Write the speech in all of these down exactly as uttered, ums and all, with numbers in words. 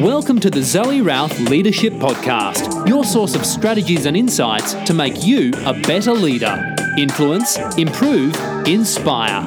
Welcome to the Zoe Routh Leadership Podcast, your source of strategies and insights to make you a better leader. Influence, improve, inspire.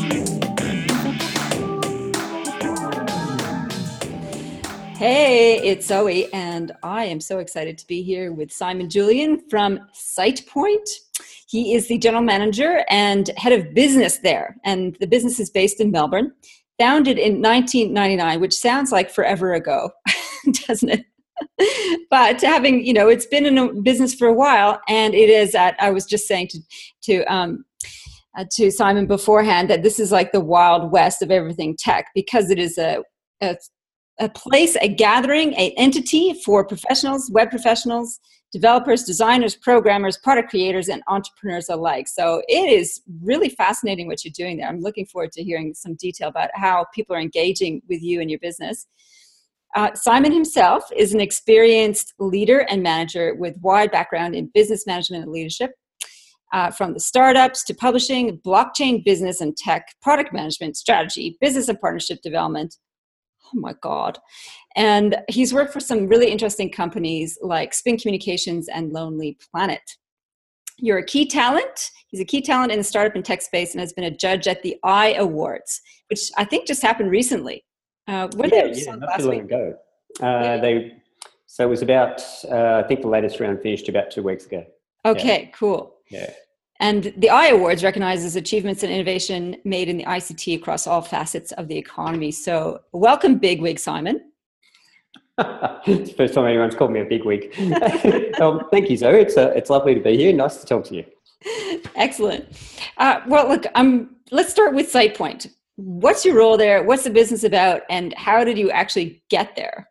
Hey, it's Zoe, and I am so excited to be here with Simon Julian from SitePoint. He is the general manager and head of business there, and the business is based in Melbourne. Founded in nineteen ninety-nine, which sounds like forever ago, doesn't it? But having, you know, it's been in a business for a while, and it is at, I was just saying to to um, uh, to Simon beforehand that this is like the Wild West of everything tech, because it is a, a, a place, a gathering, an entity for professionals, web professionals, developers, designers, programmers, product creators, and entrepreneurs alike. So it is really fascinating what you're doing there. I'm looking forward to hearing some detail about how people are engaging with you and your business. Uh, Simon himself is an experienced leader and manager with wide background in business management and leadership, uh, from the startups to publishing, blockchain business and tech, product management, strategy, business and partnership development. Oh my God. And he's worked for some really interesting companies like Spin Communications and Lonely Planet. You're a key talent. He's a key talent in the startup and tech space and has been a judge at the I Awards, which I think just happened recently. Uh, when yeah, did yeah, not last too long week? ago. Uh, Yeah. They, so it was about, uh, I think the latest round finished about two weeks ago. Okay, yeah. cool. Yeah. And the I Awards recognizes achievements and innovation made in the I C T across all facets of the economy. So welcome, bigwig Simon. It's the first time anyone's called me a bigwig. um, thank you, Zoe. It's, uh, it's lovely to be here. Nice to talk to you. Excellent. Uh, well, look, um, let's start with SitePoint. What's your role there? What's the business about? And how did you actually get there?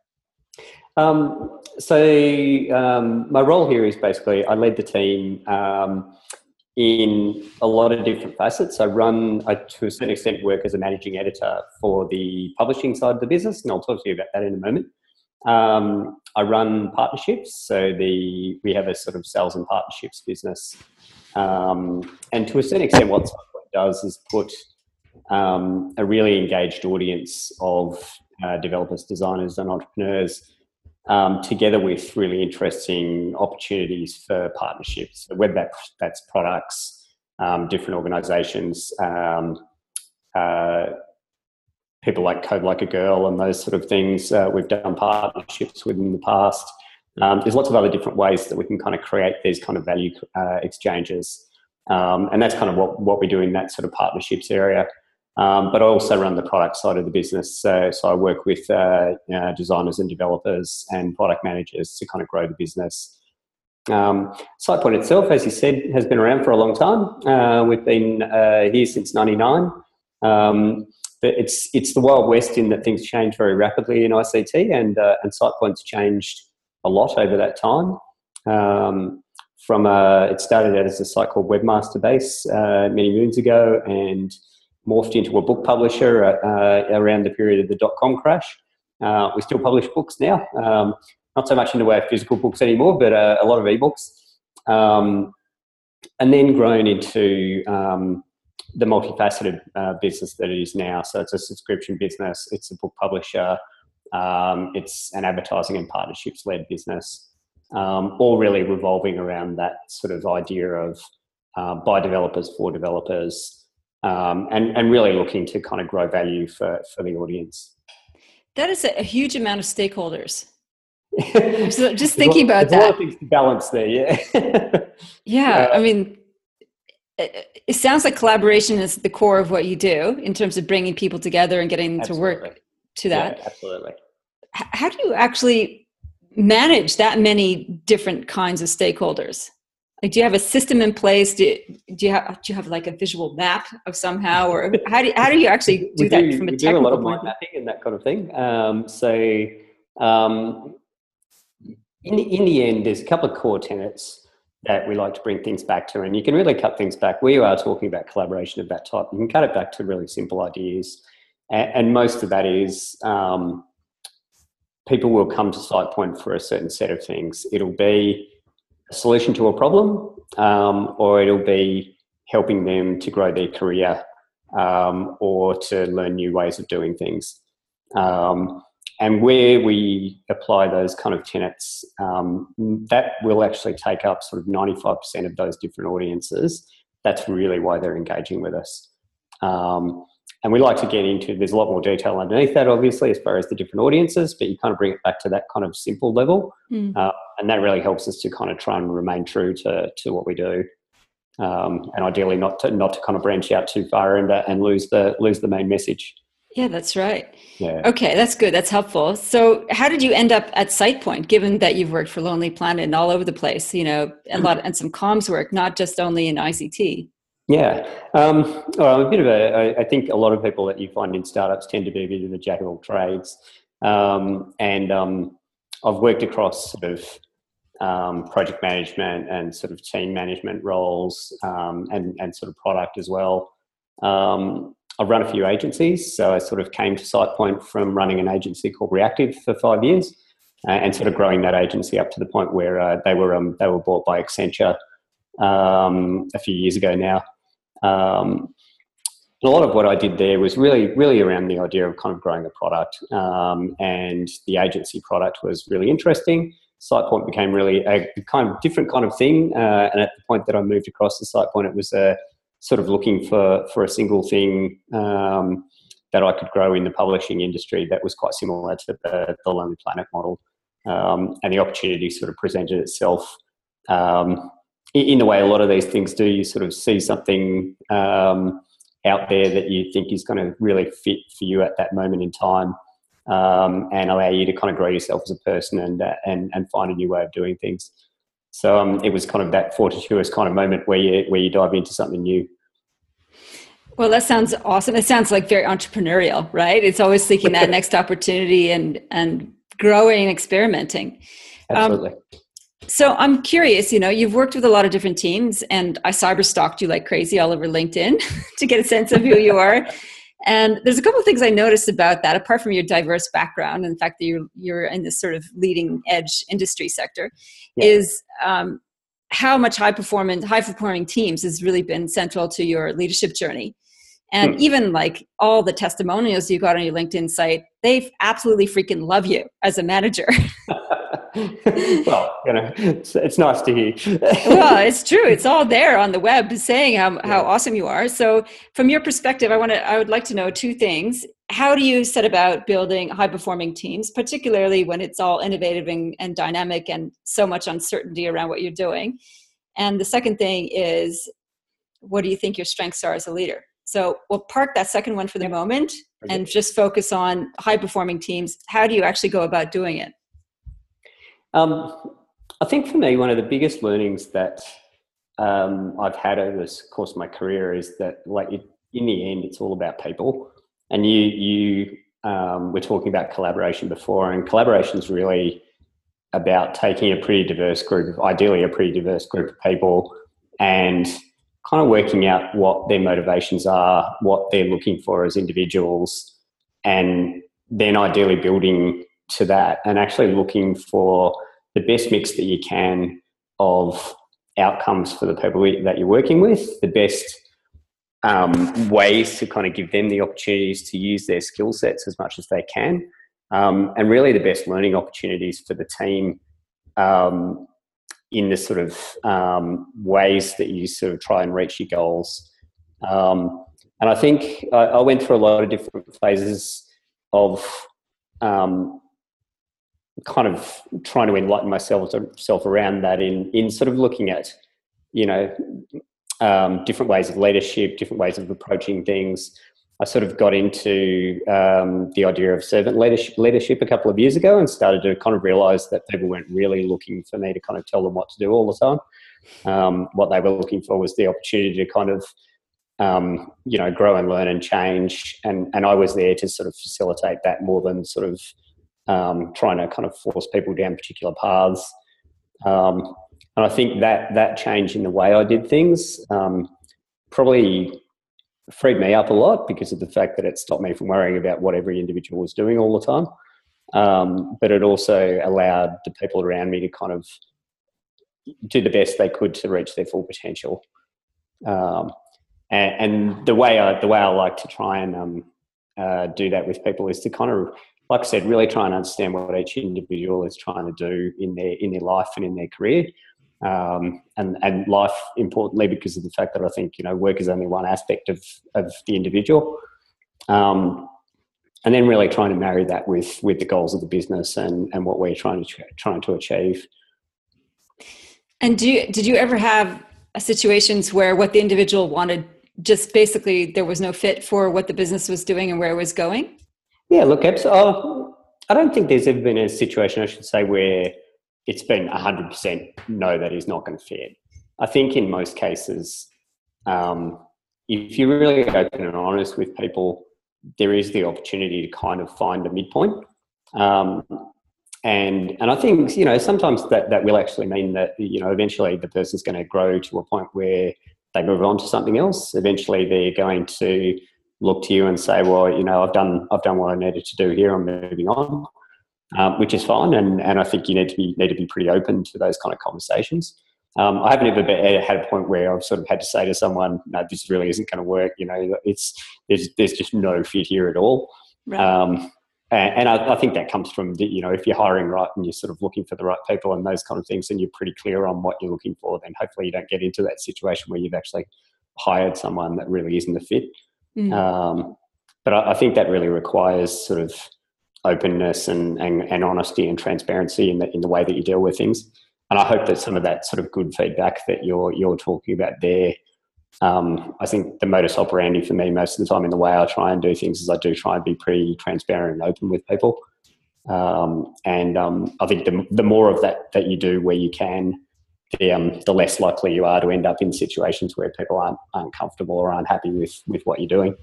Um, so um, my role here is basically I lead the team um, in a lot of different facets. I run, I, to a certain extent, work as a managing editor for the publishing side of the business, and I'll talk to you about that in a moment. Um, I run partnerships, so the we have a sort of sales and partnerships business. Um, and to a certain extent, what SitePoint does is put um, a really engaged audience of uh, developers, designers, and entrepreneurs um, together with really interesting opportunities for partnerships. So whether that, that's products, um, different organisations, um, uh, people like Code Like a Girl and those sort of things. Uh, we've done partnerships with in the past. Um, there's lots of other different ways that we can kind of create these kind of value uh, exchanges. Um, and that's kind of what, what we do in that sort of partnerships area. Um, but I also run the product side of the business. So, so I work with uh, uh, designers and developers and product managers to kind of grow the business. Um, SitePoint itself, as you said, has been around for a long time. Uh, we've been uh, here since ninety-nine. Um, but it's it's the Wild West in that things change very rapidly in I C T, and uh, and SitePoint's changed a lot over that time. Um, from a, it started out as a site called Webmaster Base uh, many moons ago, and morphed into a book publisher uh, around the period of the dot-com crash. Uh, we still publish books now, um, not so much in the way of physical books anymore, but uh, a lot of ebooks. Um, and then grown into um, the multifaceted uh, business that it is now. So it's a subscription business, it's a book publisher, um, it's an advertising and partnerships-led business, um, all really revolving around that sort of idea of uh, by developers for developers, Um, and, and really looking to kind of grow value for, for the audience. That is a, a huge amount of stakeholders. So just thinking there's about a lot, that. There's a lot of things to balance there, yeah. Yeah, uh, I mean, it, it sounds like collaboration is the core of what you do in terms of bringing people together and getting them absolutely. to work to that. Yeah, absolutely. H- how do you actually manage that many different kinds of stakeholders? Like, do you have a system in place? Do, do you have do you have like a visual map of somehow, or how do how do you actually do, we that do, from a we technical do a lot of point? mind mapping and that kind of thing. Um, so um, in in the end, there's a couple of core tenets that we like to bring things back to, and you can really cut things back. We are talking about collaboration of that type. You can cut it back to really simple ideas, and, and most of that is um, people will come to SitePoint for a certain set of things. It'll be a solution to a problem, um, or it'll be helping them to grow their career, um, or to learn new ways of doing things. Um, and where we apply those kind of tenets, um, that will actually take up sort of ninety-five percent of those different audiences. That's really why they're engaging with us. Um, and we like to get into, there's a lot more detail underneath that, obviously, as far as the different audiences, but you kind of bring it back to that kind of simple level. Mm. Uh, and that really helps us to kind of try and remain true to, to what we do. Um, and ideally not to, not to kind of branch out too far and, uh, and lose the, lose the main message. Yeah, that's right. Yeah. Okay, that's good. That's helpful. So how did you end up at SitePoint, given that you've worked for Lonely Planet and all over the place, you know, a lot and some comms work, not just only in I C T? Yeah. Um, well, I'm a bit of a, I, I think a lot of people that you find in startups tend to be a bit of a jack of all trades. Um, and um, I've worked across sort of um, project management and sort of team management roles um, and, and sort of product as well. Um, I've run a few agencies, so I sort of came to SitePoint from running an agency called Reactive for five years, uh, and sort of growing that agency up to the point where uh, they were um, they were bought by Accenture um, a few years ago now. Um, a lot of what I did there was really really around the idea of kind of growing a product, um, and the agency product was really interesting. SitePoint became really a kind of different kind of thing, uh, and at the point that I moved across to SitePoint, it was a sort of looking for, for a single thing um, that I could grow in the publishing industry that was quite similar to the, the Lonely Planet model. Um, and the opportunity sort of presented itself um, in, in the way a lot of these things do. You sort of see something um, out there that you think is going to really fit for you at that moment in time, um, and allow you to kind of grow yourself as a person and, uh, and, and find a new way of doing things. So um, it was kind of that fortuitous kind of moment where you where you dive into something new. Well, that sounds awesome. It sounds like very entrepreneurial, right? It's always seeking that next opportunity and and growing and experimenting. Absolutely. Um, so I'm curious, you know, you've worked with a lot of different teams, and I cyber stalked you like crazy all over LinkedIn to get a sense of who you are. And there's a couple of things I noticed about that, apart from your diverse background and the fact that you're, you're in this sort of leading edge industry sector, yeah. is um, how much high performance, high performing teams has really been central to your leadership journey. And hmm. even like all the testimonials you got on your LinkedIn site, they absolutely freaking love you as a manager. Well, you know, it's, it's nice to hear. Well, it's true. It's all there on the web saying how, yeah. how awesome you are. So from your perspective, I want to, I would like to know two things. How do you set about building high performing teams, particularly when it's all innovative and, and dynamic and so much uncertainty around what you're doing? And the second thing is, what do you think your strengths are as a leader? So we'll park that second one for the moment and just focus on high performing teams. How do you actually go about doing it? Um, I think for me, one of the biggest learnings that um, I've had over the course of my career is that, like, it, in the end, it's all about people. And you, you um, we're talking about collaboration before, and collaboration is really about taking a pretty diverse group of, ideally a pretty diverse group of people, and kind of working out what their motivations are, what they're looking for as individuals, and then ideally building to that and actually looking for the best mix that you can of outcomes for the people that you're working with, the best um, ways to kind of give them the opportunities to use their skill sets as much as they can, um, and really the best learning opportunities for the team um, in the sort of um, ways that you sort of try and reach your goals. Um, and I think I, I went through a lot of different phases of um, kind of trying to enlighten myself self around that in, in sort of looking at, you know, um, different ways of leadership, different ways of approaching things. I sort of got into um, the idea of servant leadership, leadership a couple of years ago and started to kind of realise that people weren't really looking for me to kind of tell them what to do all the time. Um, what they were looking for was the opportunity to kind of, um, you know, grow and learn and change. And, and I was there to sort of facilitate that more than sort of um, trying to kind of force people down particular paths. Um, and I think that that change in the way I did things um, probably freed me up a lot because of the fact that it stopped me from worrying about what every individual was doing all the time. Um, but it also allowed the people around me to kind of do the best they could to reach their full potential. Um, and, and the way I the way I like to try and um, uh, do that with people is to kind of like I said, really try and understand what each individual is trying to do in their in their life and in their career, um, and and life importantly because of the fact that I think you know work is only one aspect of of the individual, um, and then really trying to marry that with with the goals of the business and and what we're trying to trying to achieve. And do you, did you ever have situations where what the individual wanted, just basically there was no fit for what the business was doing and where it was going? Yeah, look, oh, I don't think there's ever been a situation, I should say, where it's been one hundred percent no, that is not going to fit. I think in most cases, um, if you're really open and honest with people, there is the opportunity to kind of find a midpoint. Um, And and I think, you know, sometimes that, that will actually mean that, you know, eventually the person's going to grow to a point where they move on to something else. Eventually they're going to look to you and say, well, you know, I've done I've done what I needed to do here, I'm moving on, um, which is fine. And and I think you need to be need to be pretty open to those kind of conversations. Um, I haven't ever been, had a point where I've sort of had to say to someone, no, this really isn't going to work. You know, it's there's there's just no fit here at all. Right. Um, And, and I, I think that comes from, the, you know, if you're hiring right and you're sort of looking for the right people and those kind of things, and you're pretty clear on what you're looking for, then hopefully you don't get into that situation where you've actually hired someone that really isn't a fit. Mm. Um, but I, I think that really requires sort of openness and, and, and honesty and transparency in the, in the way that you deal with things. And I hope that some of that sort of good feedback that you're you're talking about there, Um, I think the modus operandi for me most of the time in the way I try and do things is I do try and be pretty transparent and open with people. Um, and um, I think the, the more of that that you do where you can, the, um, the less likely you are to end up in situations where people aren't, aren't comfortable or aren't happy with, with what you're doing.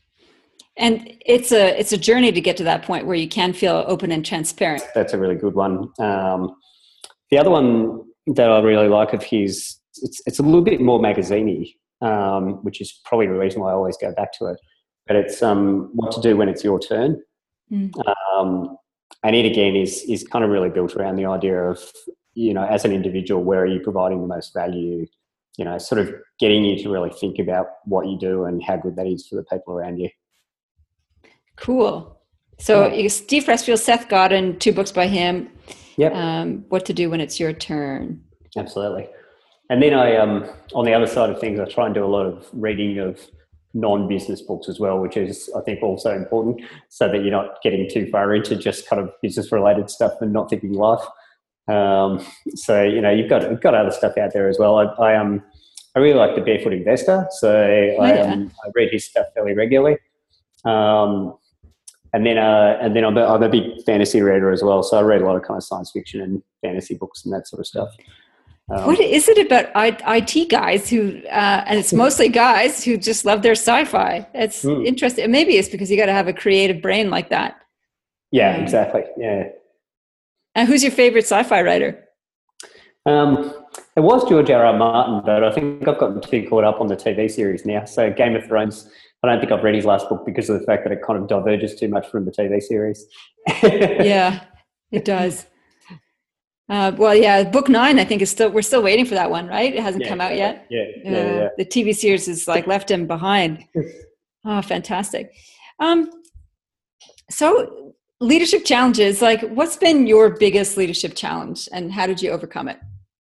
And it's a it's a journey to get to that point where you can feel open and transparent. That's a really good one. Um, the other one that I really like of his, it's, it's a little bit more magazine-y. Um, which is probably the reason why I always go back to it. But it's um, what to do when it's your turn. Mm. Um, and it, again, is is kind of really built around the idea of, you know, as an individual, where are you providing the most value? You know, sort of getting you to really think about what you do and how good that is for the people around you. Cool. So yeah. Steve Pressfield, Seth Godin, two books by him. Yep. Um, what to do when it's your turn. Absolutely. And then I, um, on the other side of things, I try and do a lot of reading of non-business books as well, which is, I think, also important, so that you're not getting too far into just kind of business-related stuff and not thinking life. Um, so, you know, you've got you've got other stuff out there as well. I, I um, I really like The Barefoot Investor, so oh, I, yeah. um, I read his stuff fairly regularly. Um, and then, uh, and then I'm a, I'm a big fantasy reader as well, so I read a lot of kind of science fiction and fantasy books and that sort of stuff. Um, what is it about I T guys who, uh, and it's mostly guys who just love their sci-fi? It's mm. interesting. Maybe it's because you got to have a creative brain like that. Yeah, um, exactly. Yeah. And who's your favorite sci-fi writer? Um, it was George R. R. Martin, but I think I've gotten too caught up on the T V series now. So Game of Thrones, I don't think I've read his last book because of the fact that it kind of diverges too much from the T V series. Yeah, it does. Uh, well, yeah, book nine, I think is still, we're still waiting for that one, right? It hasn't yeah, come out yet. Yeah, yeah, uh, yeah. The T V series is like left him behind. Oh, fantastic. Um, so leadership challenges, like what's been your biggest leadership challenge and how did you overcome it?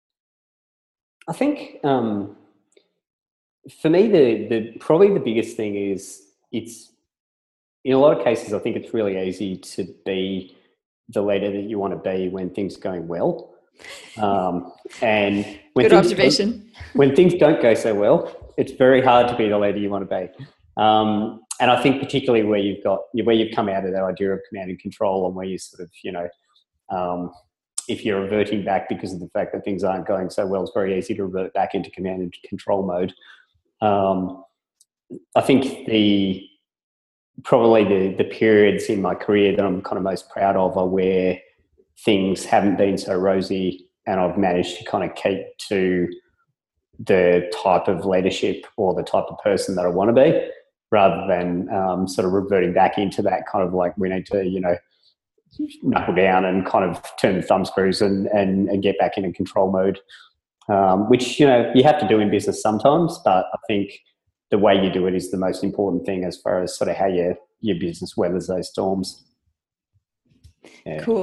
I think um, for me, the, the probably the biggest thing is it's, in a lot of cases, I think it's really easy to be the leader that you want to be when things are going well. Um, and when Good things, observation. When things don't go so well, it's very hard to be the leader you want to be. Um, and I think particularly where you've got, where you've come out of that idea of command and control, and where you sort of, you know, um, if you're reverting back because of the fact that things aren't going so well, it's very easy to revert back into command and control mode. Um, I think the, probably the, the periods in my career that I'm kind of most proud of are where things haven't been so rosy and I've managed to kind of keep to the type of leadership or the type of person that I want to be, rather than um, sort of reverting back into that kind of like we need to, you know, knuckle down and kind of turn the thumb screws and, and, and get back into control mode, um, which, you know, you have to do in business sometimes, but I think the way you do it is the most important thing as far as sort of how your, your business weathers those storms. Yeah. Cool.